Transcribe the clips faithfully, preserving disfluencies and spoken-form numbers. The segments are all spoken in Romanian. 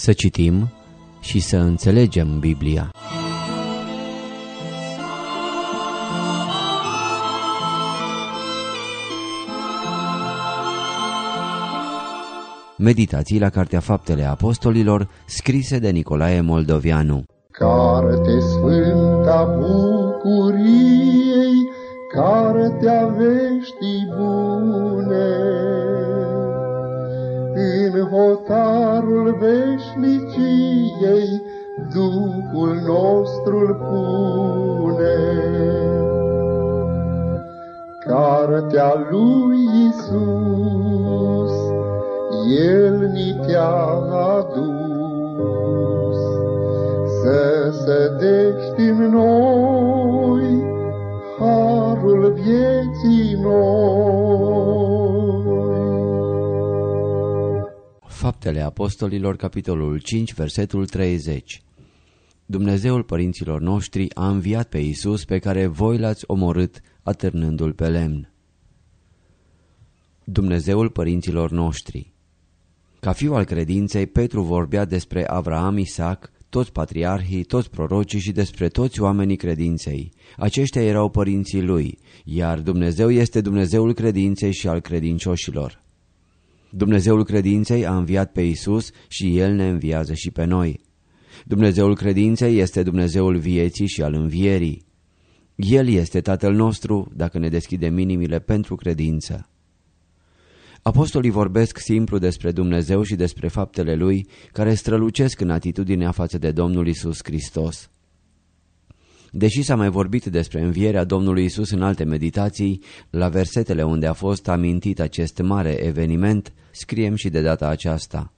Să citim și să înțelegem Biblia. Meditații la Cartea Faptele Apostolilor, scrise de Nicolae Moldovianu. Carte sfânta bucuriei, cartea veștii bune, în hotarul veșniciei Duhul nostru-l pune. Cartea lui Iisus, El ni te-a adus, să sădești în noi harul vieții noi. Faptele Apostolilor, capitolul cinci, versetul treizeci. Dumnezeul părinților noștri a înviat pe Iisus, pe care voi l-ați omorât atârnându-l pe lemn. Dumnezeul părinților noștri. Ca fiu al credinței, Petru vorbea despre Avraam, Isaac, toți patriarhii, toți prorocii și despre toți oamenii credinței. Aceștia erau părinții lui, iar Dumnezeu este Dumnezeul credinței și al credincioșilor. Dumnezeul credinței a înviat pe Iisus și El ne înviază și pe noi. Dumnezeul credinței este Dumnezeul vieții și al învierii. El este Tatăl nostru dacă ne deschidem inimile pentru credință. Apostolii vorbesc simplu despre Dumnezeu și despre faptele Lui, care strălucesc în atitudinea față de Domnul Iisus Hristos. Deși s-a mai vorbit despre învierea Domnului Iisus în alte meditații, la versetele unde a fost amintit acest mare eveniment, scriem și de data aceasta.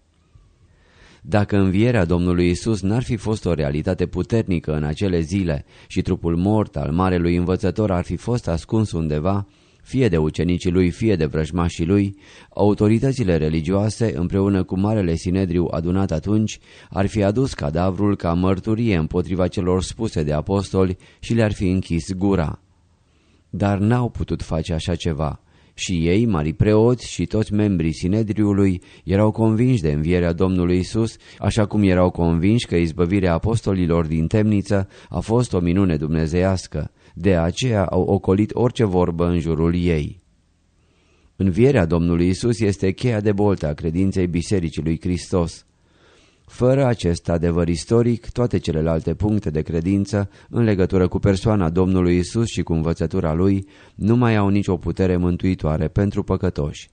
Dacă învierea Domnului Iisus n-ar fi fost o realitate puternică în acele zile și trupul mort al marelui învățător ar fi fost ascuns undeva, fie de ucenicii lui, fie de vrăjmașii lui, autoritățile religioase, împreună cu marele sinedriu adunat atunci, ar fi adus cadavrul ca mărturie împotriva celor spuse de apostoli și le-ar fi închis gura. Dar n-au putut face așa ceva. Și ei, mari preoți și toți membrii sinedriului, erau convinși de învierea Domnului Iisus, așa cum erau convinși că izbăvirea apostolilor din temniță a fost o minune dumnezeiască. De aceea au ocolit orice vorbă în jurul ei. Învierea Domnului Iisus este cheia de boltă a credinței Bisericii lui Hristos. Fără acest adevăr istoric, toate celelalte puncte de credință în legătură cu persoana Domnului Iisus și cu învățătura Lui nu mai au nicio putere mântuitoare pentru păcătoși.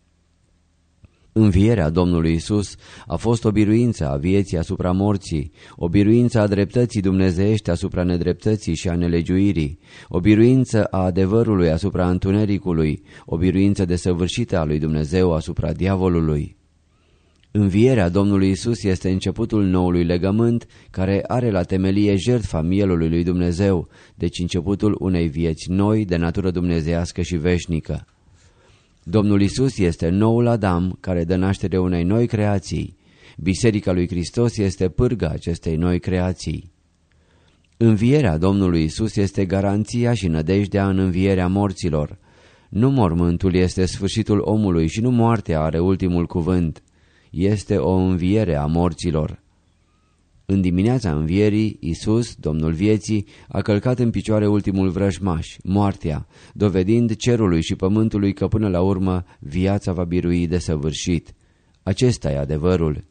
Învierea Domnului Iisus a fost o biruință a vieții asupra morții, o biruință a dreptății dumnezeiești asupra nedreptății și a nelegiuirii, o biruință a adevărului asupra întunericului, o biruință desăvârșită a lui Dumnezeu asupra diavolului. Învierea Domnului Iisus este începutul noului legământ, care are la temelie jertfa mielului lui Dumnezeu, deci începutul unei vieți noi de natură dumnezeiască și veșnică. Domnul Iisus este noul Adam care dă naștere unei noi creații. Biserica lui Hristos este pârga acestei noi creații. Învierea Domnului Iisus este garanția și nădejdea în învierea morților. Nu mormântul este sfârșitul omului și nu moartea are ultimul cuvânt. Este o înviere a morților. În dimineața învierii, Iisus, Domnul vieții, a călcat în picioare ultimul vrăjmaș, moartea, dovedind cerului și pământului că până la urmă viața va birui desăvârșit. Acesta e adevărul.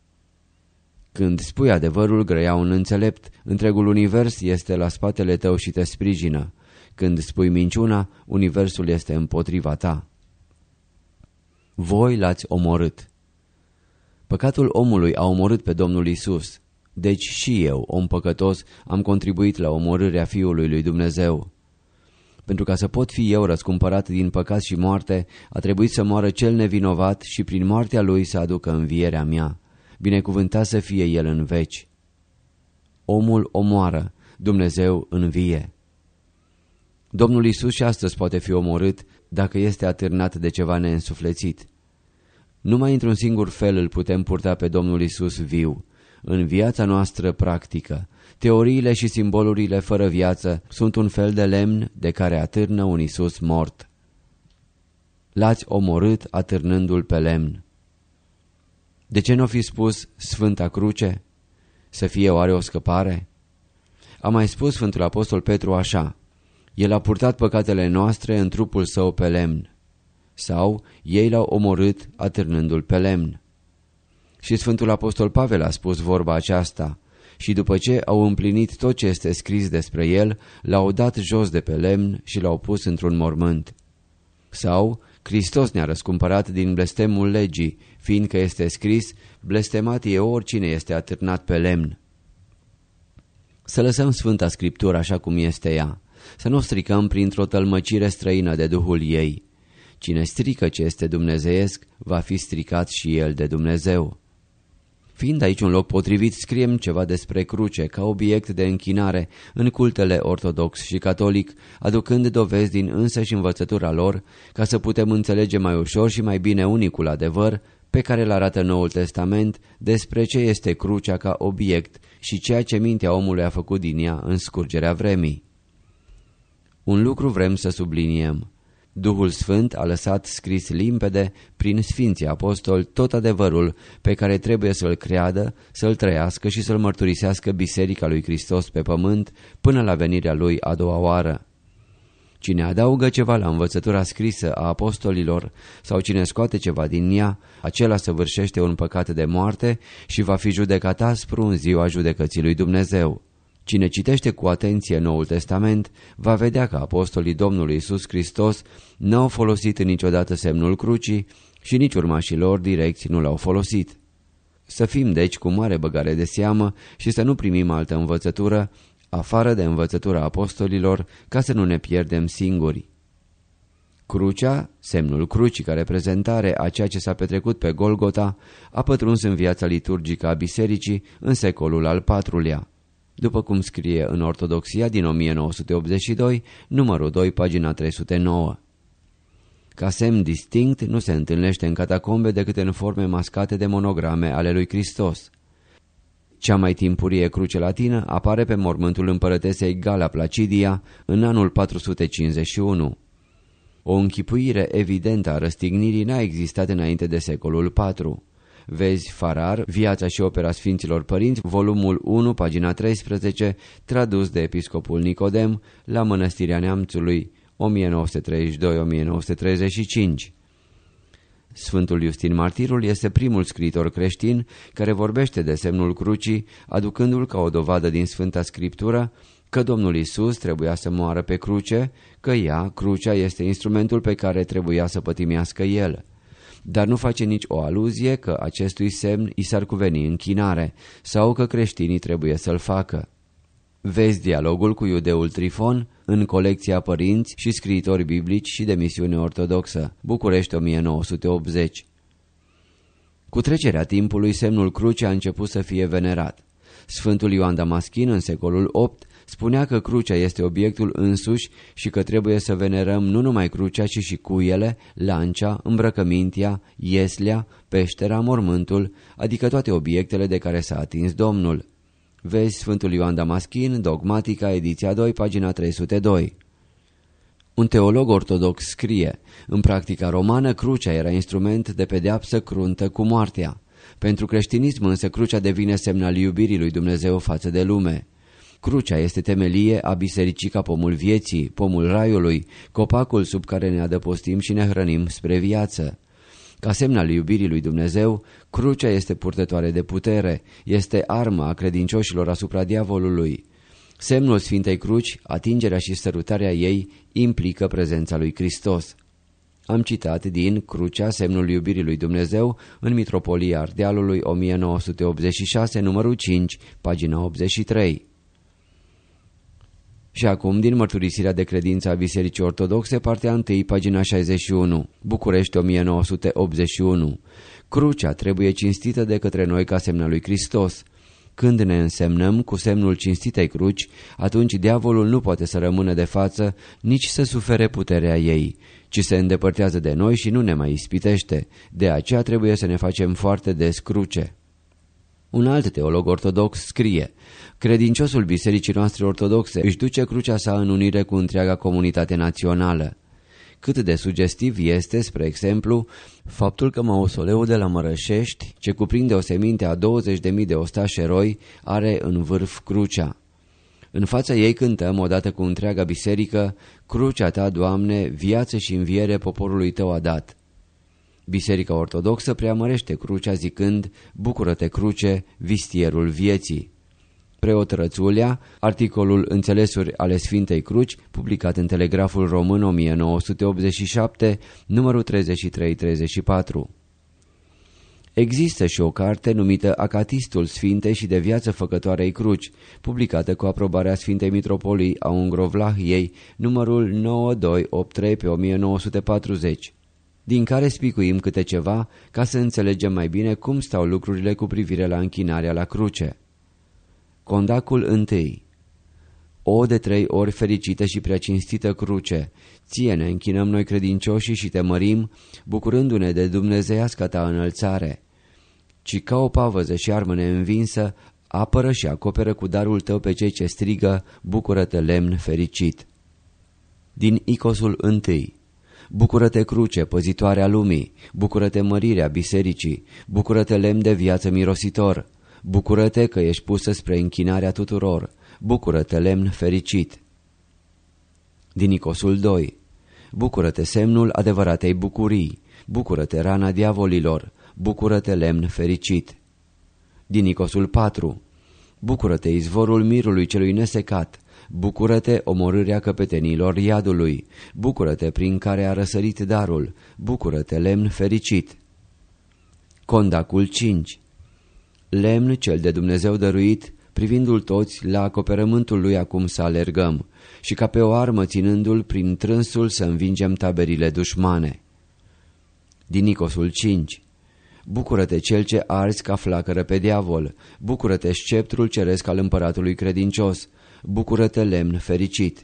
Când spui adevărul, grăia un înțelept, întregul univers este la spatele tău și te sprijină. Când spui minciuna, universul este împotriva ta. Voi l-ați omorât. Păcatul omului a omorât pe Domnul Iisus. Deci și eu, om păcătos, am contribuit la omorârea Fiului lui Dumnezeu. Pentru ca să pot fi eu răscumpărat din păcat și moarte, a trebuit să moară cel nevinovat și prin moartea lui să aducă învierea mea. Binecuvântat să fie el în veci. Omul omoară, Dumnezeu învie. Domnul Iisus și astăzi poate fi omorât dacă este atârnat de ceva neînsuflețit. Numai într-un singur fel îl putem purta pe Domnul Iisus viu, în viața noastră practică. Teoriile și simbolurile fără viață sunt un fel de lemn de care atârnă un Iisus mort. L-ați omorât atârnându-l pe lemn. De ce nu fi spus Sfânta Cruce? Să fie oare o scăpare? A mai spus Sfântul Apostol Petru așa: El a purtat păcatele noastre în trupul său pe lemn. Sau ei l-au omorât atârnându-l pe lemn. Și Sfântul Apostol Pavel a spus vorba aceasta: și după ce au împlinit tot ce este scris despre el, l-au dat jos de pe lemn și l-au pus într-un mormânt. Sau Hristos ne-a răscumpărat din blestemul legii, fiindcă este scris: blestemat e oricine este atârnat pe lemn. Să lăsăm Sfânta Scriptură așa cum este ea, să nu o stricăm printr-o tălmăcire străină de Duhul ei. Cine strică ce este dumnezeiesc, va fi stricat și el de Dumnezeu. Fiind aici un loc potrivit, scriem ceva despre cruce ca obiect de închinare în cultele ortodox și catolic, aducând dovezi din însăși învățătura lor, ca să putem înțelege mai ușor și mai bine unicul adevăr pe care îl arată Noul Testament despre ce este crucea ca obiect și ceea ce mintea omului a făcut din ea în scurgerea vremii. Un lucru vrem să subliniem: Duhul Sfânt a lăsat scris limpede prin Sfinții Apostoli tot adevărul pe care trebuie să-l creadă, să-l trăiască și să-l mărturisească Biserica lui Hristos pe pământ până la venirea lui a doua oară. Cine adaugă ceva la învățătura scrisă a apostolilor sau cine scoate ceva din ea, acela săvârșește un păcat de moarte și va fi judecat aspru în ziua judecății lui Dumnezeu. Cine citește cu atenție Noul Testament va vedea că apostolii Domnului Iisus Hristos n-au folosit niciodată semnul crucii și nici urmașii lor direcți nu l-au folosit. Să fim deci cu mare băgare de seamă și să nu primim altă învățătură afară de învățătura apostolilor, ca să nu ne pierdem singuri. Crucea, semnul crucii ca reprezentare a ceea ce s-a petrecut pe Golgota, a pătruns în viața liturgică a bisericii în secolul al patrulea. După cum scrie în Ortodoxia din o mie nouă sute optzeci și doi, numărul doi, pagina trei sute nouă. Ca semn distinct nu se întâlnește în catacombe decât în forme mascate de monograme ale lui Hristos. Cea mai timpurie cruce latină apare pe mormântul împărătesei Gala Placidia în anul patru sute cincizeci și unu. O închipuire evidentă a răstignirii n-a existat înainte de secolul patru. Vezi Farar, Viața și opera Sfinților Părinți, volumul unu, pagina treisprezece, tradus de episcopul Nicodem la Mănăstirea Neamțului, o mie nouă sute treizeci și doi - o mie nouă sute treizeci și cinci. Sfântul Iustin Martirul este primul scriitor creștin care vorbește de semnul crucii, aducându-l ca o dovadă din Sfânta Scriptură că Domnul Iisus trebuia să moară pe cruce, că ea, crucea, este instrumentul pe care trebuia să pătimească el. Dar nu face nici o aluzie că acestui semn i s-ar cuveni închinare sau că creștinii trebuie să-l facă. Vezi dialogul cu iudeul Trifon în colecția Părinți și scriitori biblici și de misiune ortodoxă, București o mie nouă sute optzeci. Cu trecerea timpului, semnul crucii a început să fie venerat. Sfântul Ioan Damaschin, în secolul opt, spunea că crucea este obiectul însuși și că trebuie să venerăm nu numai crucea, ci și cuiele, lancea, îmbrăcămintea, ieslea, peștera, mormântul, adică toate obiectele de care s-a atins Domnul. Vezi Sfântul Ioan Damaschin, Dogmatica, ediția doi, pagina trei sute doi. Un teolog ortodox scrie: în practica romană, crucea era instrument de pedeapsă cruntă cu moartea. Pentru creștinism însă crucea devine semn al iubirii lui Dumnezeu față de lume. Crucea este temelie a bisericii ca pomul vieții, pomul raiului, copacul sub care ne adăpostim și ne hrănim spre viață. Ca semn al iubirii lui Dumnezeu, crucea este purtătoare de putere, este arma a credincioșilor asupra diavolului. Semnul Sfintei Cruci, atingerea și sărutarea ei, implică prezența lui Hristos. Am citat din Crucea, semnul iubirii lui Dumnezeu, în Mitropolia Ardealului o mie nouă sute optzeci și șase, numărul cinci, pagina optzeci și trei. Și acum din Mărturisirea de credință a Bisericii Ortodoxe, partea unu, pagina șaizeci și unu, București o mie nouă sute optzeci și unu. Crucea trebuie cinstită de către noi ca semn al lui Hristos. Când ne însemnăm cu semnul cinstitei cruci, atunci diavolul nu poate să rămână de față, nici să sufere puterea ei, ci se îndepărtează de noi și nu ne mai ispitește. De aceea trebuie să ne facem foarte des cruce. Un alt teolog ortodox scrie: credinciosul bisericii noastre ortodoxe își duce crucea sa în unire cu întreaga comunitate națională. Cât de sugestiv este, spre exemplu, faptul că mausoleul de la Mărășești, ce cuprinde o seminte a douăzeci de mii de ostași eroi, are în vârf crucea. În fața ei cântăm, odată cu întreaga biserică, Crucea ta, Doamne, viață și înviere poporului tău a dat. Biserica ortodoxă preamărește crucea zicând, Bucură-te, cruce, vistierul vieții. Preot Rățulea, articolul Înțelesuri ale Sfintei Cruci, publicat în Telegraful Român o mie nouă sute optzeci și șapte, numărul treizeci și trei treizeci și patru. Există și o carte numită Acatistul Sfintei și de viață făcătoarei cruci, publicată cu aprobarea Sfintei Mitropolii a Ungrovlahiei, numărul nouă doi opt trei pe o mie nouă sute patruzeci, din care spicuim câte ceva ca să înțelegem mai bine cum stau lucrurile cu privire la închinarea la cruce. Condacul întâi. O de trei ori fericită și prea cinstită cruce, ție ne închinăm noi credincioșii și te mărim, bucurându-ne de dumnezeiasca ta înălțare, ci ca o pavăză și armă neînvinsă, apără și acoperă cu darul tău pe cei ce strigă, bucură-te, lemn fericit. Din Icosul întâi. Bucură-te, cruce, păzitoarea lumii, bucură-te, mărirea bisericii, bucură-te, lemn de viață mirositor, bucură-te că ești pusă spre închinarea tuturor, bucură-te, lemn fericit. Din Icosul doi. Bucură-te, semnul adevăratei bucurii, bucură-te, rana diavolilor, bucură-te, lemn fericit. Din Icosul patru. Bucură-te, izvorul mirului celui nesecat, bucură-te, omorârea căpetenilor iadului, bucură-te, prin care a răsărit darul, bucură-te, lemn fericit. Condacul cinci. Lemn cel de Dumnezeu dăruit, privindu-l toți la acoperământul lui acum să alergăm și ca pe o armă ținându-l prin trânsul să învingem taberile dușmane. Din Icosul cinci. Bucură-te, cel ce arzi ca flacără pe diavol, bucură-te, sceptrul ceresc al împăratului credincios, bucură-te, lemn fericit.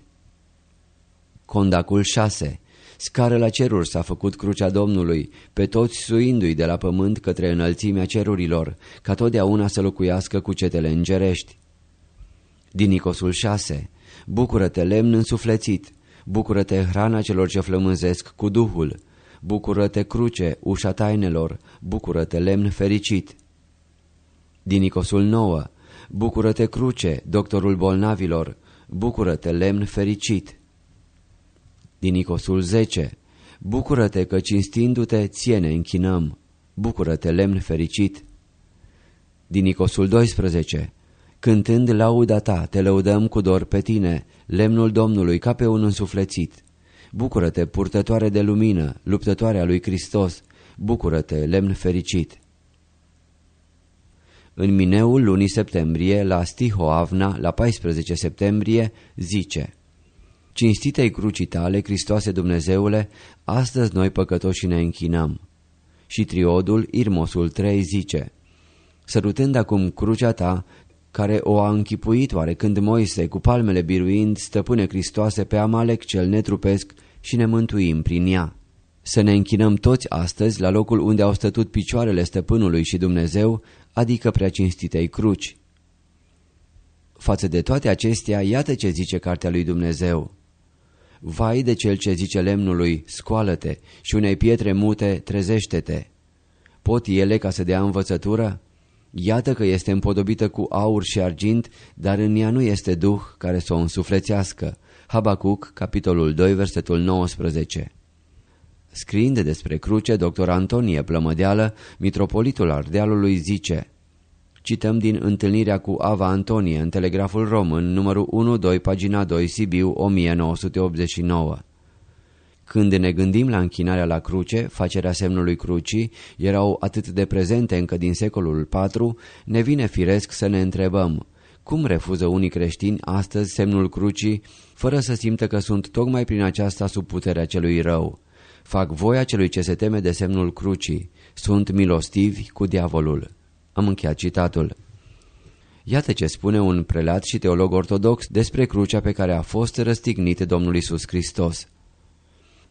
Condacul șase. Scară la ceruri s-a făcut crucea Domnului, pe toți suindu-i de la pământ către înălțimea cerurilor, ca totdeauna să locuiască cu cetele îngerești. Din Icosul șase. Bucură-te, lemn însuflețit, bucură-te, hrana celor ce flămânzesc cu Duhul, bucură-te, cruce, ușa tainelor, bucură-te, lemn fericit. Din Icosul nouă. Bucură-te, cruce, doctorul bolnavilor, bucură-te, lemn fericit. Din Icosul zece. Bucură-te că cinstindu-te ție ne închinăm, bucură-te, lemn fericit. Din Icosul doisprezece. Cântând lauda ta, te lăudăm cu dor pe tine, lemnul Domnului ca pe un însuflețit. Bucură-te, purtătoare de lumină, luptătoare a lui Hristos, bucură-te, lemn fericit. În mineul lunii septembrie, la Stihoavna, la paisprezece septembrie, zice: Cinstitei crucii tale, Hristoase Dumnezeule, astăzi noi păcătoși ne închinăm. Și triodul, Irmosul trei, zice: Sărutând acum crucea ta, care o a închipuit oarecând Moise, cu palmele biruind, stăpâne Hristoase, pe Amalec cel netrupesc, și ne mântuim prin ea. Să ne închinăm toți astăzi la locul unde au stătut picioarele stăpânului și Dumnezeu, adică prea cinstitei cruci. Față de toate acestea, iată ce zice cartea lui Dumnezeu: Vai de cel ce zice lemnului, scoală-te, și unei pietre mute, trezește-te. Pot ele ca să dea învățătură? Iată că este împodobită cu aur și argint, dar în ea nu este duh care să o însuflețească. Habacuc, capitolul doi, versetul nouăsprezece. Scriind despre cruce, doctor Antonie Plămădeală, mitropolitul Ardealului, zice: Cităm din întâlnirea cu Ava Antonie în Telegraful Român, numărul unu doi, pagina doi, Sibiu, o mie nouă sute optzeci și nouă. Când ne gândim la închinarea la cruce, facerea semnului crucii, erau atât de prezente încă din secolul patru, ne vine firesc să ne întrebăm: cum refuză unii creștini astăzi semnul crucii, fără să simtă că sunt tocmai prin aceasta sub puterea celui rău? Fac voia celui ce se teme de semnul crucii, sunt milostivi cu diavolul. Am încheiat citatul. Iată ce spune un prelat și teolog ortodox despre crucea pe care a fost răstignit Domnul Iisus Hristos.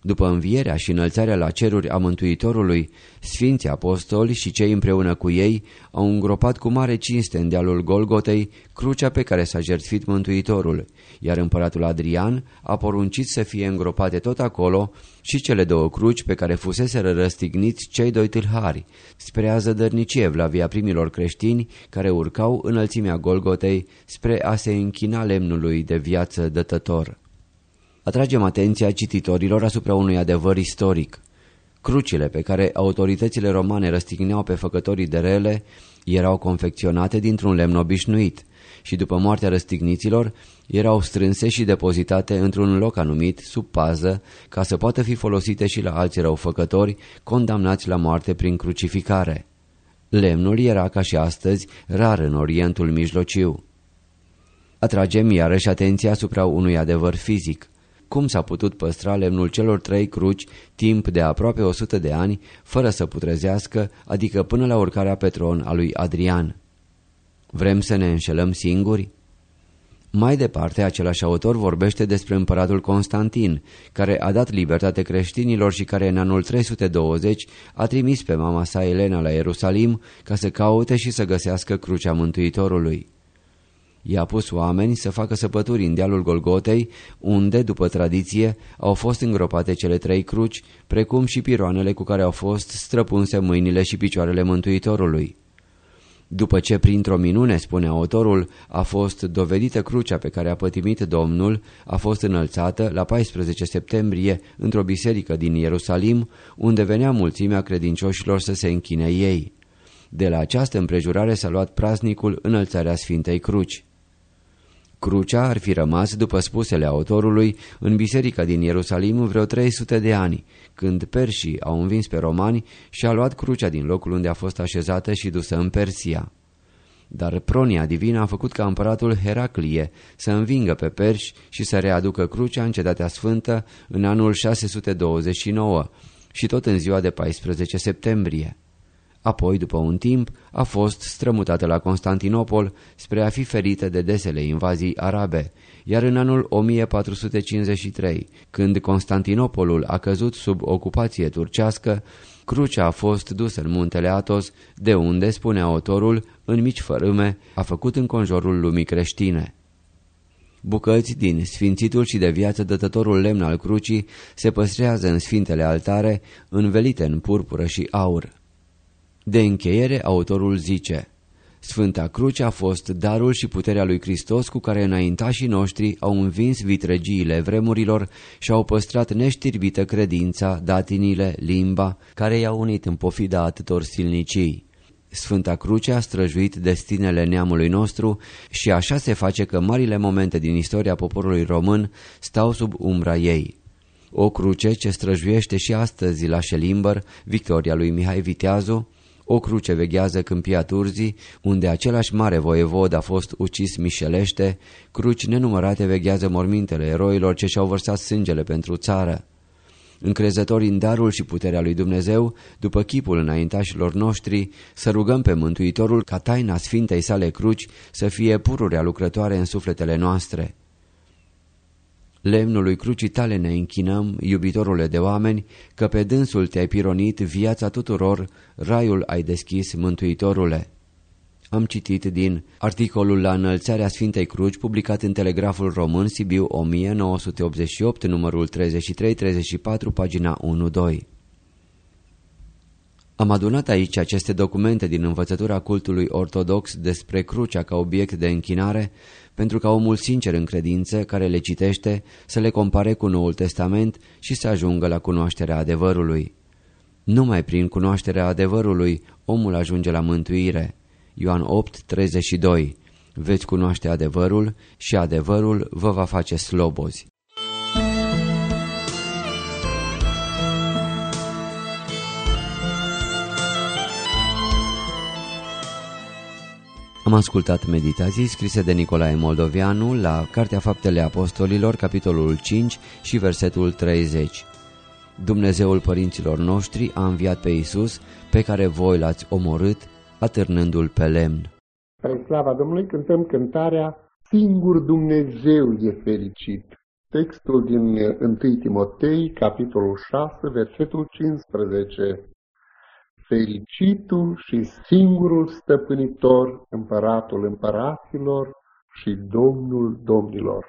După învierea și înălțarea la ceruri a Mântuitorului, Sfinții Apostoli și cei împreună cu ei au îngropat cu mare cinste în dealul Golgotei crucea pe care s-a jertfit Mântuitorul, iar împăratul Adrian a poruncit să fie îngropate tot acolo și cele două cruci pe care fuseseră răstigniți cei doi tâlhari, spre a zădărnici evlavia primilor creștini care urcau înălțimea Golgotei spre a se închina lemnului de viață dătător. Atragem atenția cititorilor asupra unui adevăr istoric. Crucile pe care autoritățile romane răstigneau pe făcătorii de rele erau confecționate dintr-un lemn obișnuit și după moartea răstigniților erau strânse și depozitate într-un loc anumit, sub pază, ca să poată fi folosite și la alți răufăcători condamnați la moarte prin crucificare. Lemnul era, ca și astăzi, rar în Orientul Mijlociu. Atragem iarăși atenția asupra unui adevăr fizic. Cum s-a putut păstra lemnul celor trei cruci timp de aproape o sută de ani, fără să putrezească, adică până la urcarea pe tron a lui Adrian? Vrem să ne înșelăm singuri? Mai departe, același autor vorbește despre împăratul Constantin, care a dat libertate creștinilor și care în anul trei sute douăzeci a trimis pe mama sa Elena la Ierusalim ca să caute și să găsească crucea Mântuitorului. I-a pus oameni să facă săpături în dealul Golgotei, unde, după tradiție, au fost îngropate cele trei cruci, precum și piroanele cu care au fost străpunse mâinile și picioarele Mântuitorului. După ce, printr-o minune, spune autorul, a fost dovedită crucea pe care a pătimit Domnul, a fost înălțată la paisprezece septembrie într-o biserică din Ierusalim, unde venea mulțimea credincioșilor să se închine ei. De la această împrejurare s-a luat praznicul înălțarea Sfintei Cruci. Crucea ar fi rămas, după spusele autorului, în biserica din Ierusalim vreo trei sute de ani, când perșii au învins pe romani și a luat crucea din locul unde a fost așezată și dusă în Persia. Dar pronia divină a făcut ca împăratul Heraclie să învingă pe perși și să readucă crucea în Cetatea Sfântă în anul șase sute douăzeci și nouă și tot în ziua de paisprezece septembrie. Apoi, după un timp, a fost strămutată la Constantinopol spre a fi ferită de desele invazii arabe, iar în anul o mie patru sute cincizeci și trei, când Constantinopolul a căzut sub ocupație turcească, crucea a fost dusă în muntele Athos, de unde, spune autorul, în mici fărâme, a făcut înconjurul lumii creștine. Bucăți din sfințitul și de viață dătătorul lemn al crucii se păstrează în sfintele altare, învelite în purpură și aur. De încheiere, autorul zice: Sfânta Cruce a fost darul și puterea lui Hristos cu care înaintașii noștri au învins vitregiile vremurilor și au păstrat neștirbită credința, datinile, limba, care i-au unit în pofida atâtor silnicii. Sfânta Cruce a străjuit destinele neamului nostru și așa se face că marile momente din istoria poporului român stau sub umbra ei. O cruce ce străjuiește și astăzi la Șelimbăr, victoria lui Mihai Viteazu, o cruce veghează Câmpia Turzii, unde același mare voievod a fost ucis mișelește, cruci nenumărate veghează mormintele eroilor ce și-au vărsat sângele pentru țară. Încrezători în darul și puterea lui Dumnezeu, după chipul înaintașilor noștri, să rugăm pe Mântuitorul ca taina Sfintei sale cruci să fie pururea lucrătoare în sufletele noastre. Lemnului crucii tale ne închinăm, iubitorule de oameni, că pe dânsul te-ai pironit viața tuturor, raiul ai deschis, Mântuitorule. Am citit din articolul La înălțarea Sfintei Cruci, publicat în Telegraful Român, Sibiu o mie nouă sute optzeci și opt, numărul treizeci și trei treizeci și patru, pagina unu doi. Am adunat aici aceste documente din învățătura cultului ortodox despre crucea ca obiect de închinare, pentru ca omul sincer în credință care le citește să le compare cu Noul Testament și să ajungă la cunoașterea adevărului. Numai prin cunoașterea adevărului omul ajunge la mântuire. Ioan opt treizeci și doi. Veți cunoaște adevărul și adevărul vă va face slobozi. Am ascultat meditații scrise de Nicolae Moldovianu la Cartea Faptele Apostolilor, capitolul cinci și versetul treizeci. Dumnezeul părinților noștri a înviat pe Iisus, pe care voi l-ați omorât, atârnându-l pe lemn. Spre slava Domnului cântăm cântarea Singur Dumnezeu e fericit. Textul din întâi Timotei, capitolul șase, versetul cincisprezece. Fericitul și singurul stăpânitor, împăratul împăraților și Domnul domnilor.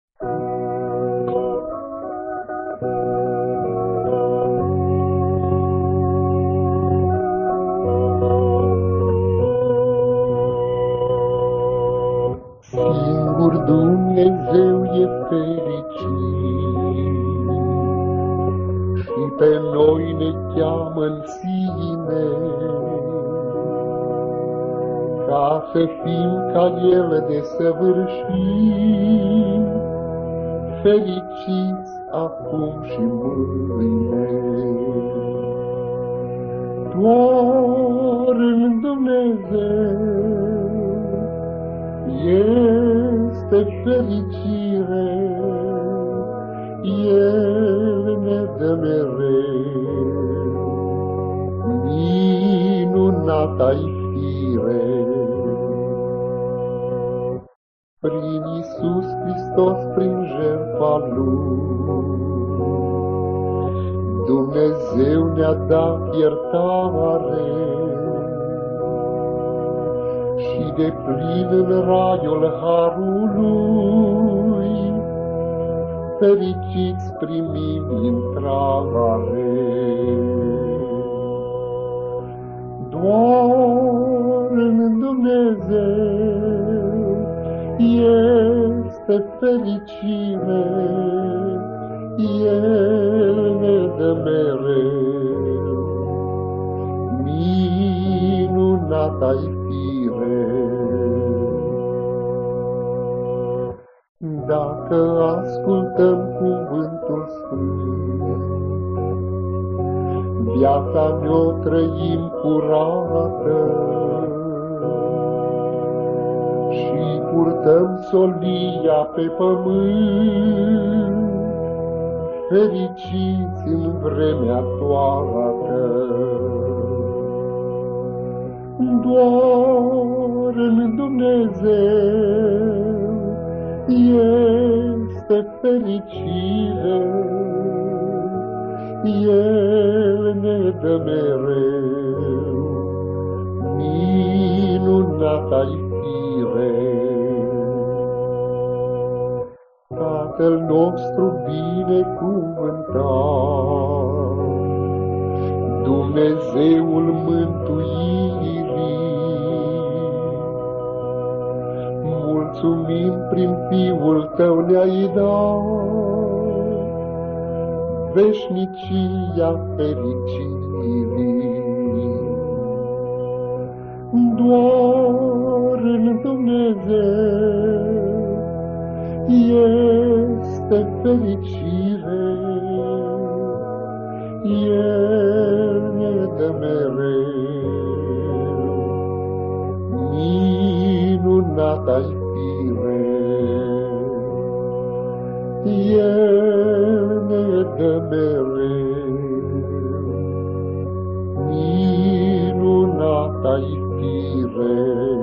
Singur Dumnezeu e fericit și pe noi ne cheamă în sine, ca să fim ca El desăvârșit, fericiți acum și mâine. Doar în Dumnezeu este fericire, El ne dă mereu minunata-i fire. Prin Iisus Hristos, prin jertfa Lui, Dumnezeu ne-a dat iertare și de plin în raiul harului, fericiți primim intrare. Doar în Dumnezeu este fericire, El ne dă mereu minunata-i fire. Dacă ascultăm cuvântul sfânt, viața ne-o trăim curată și purtăm solia pe pământ, fericiți în vremea toată. Doar în Dumnezeu este fericire, El ne dă mereu minunata-i fire. Tatăl nostru binecuvântat, Dumnezeul mântuirii, mulțumim prin Fiul Tău ne-ai dat veșnicia fericirii. Doar în Dumnezeu este fericire, El ne dă mereu minunata-i fire. El ne dă mereu minunata-i fire.